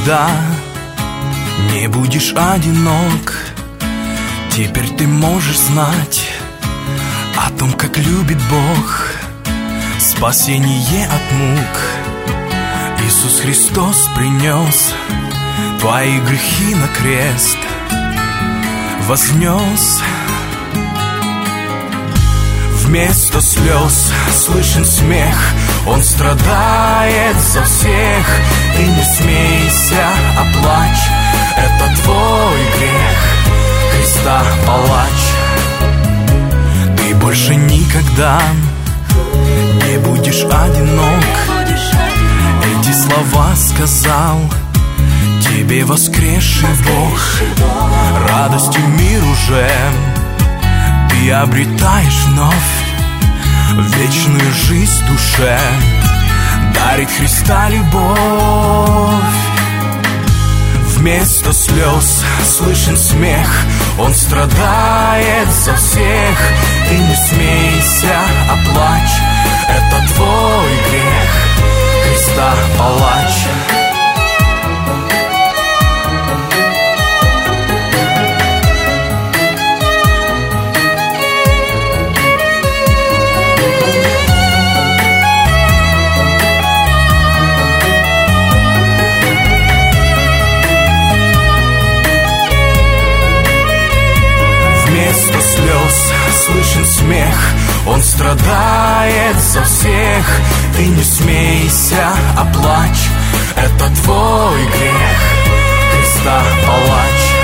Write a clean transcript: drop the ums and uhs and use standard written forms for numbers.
никогда не будешь одинок. Теперь ты можешь знать о том, как любит Бог, спасение от мук. Иисус Христос принес твои грехи на крест, вознес. Вместо слез слышен смех, Он страдает за всех. И не смейся, а плачь, это твой грех, Христа палач. Ты больше никогда не будешь одинок. Эти слова сказал тебе воскресший Бог. Радостью мир уже ты обретаешь вновь, вечную жизнь душе дарит Христа любовь. Вместо слез слышен смех, Он страдает за всех. И не смейся, а плачь, это твой грех, Христа палач. Вместо слез слышен смех, Он страдает за всех. Ты не смейся, а плачь, это твой грех, Христа палач.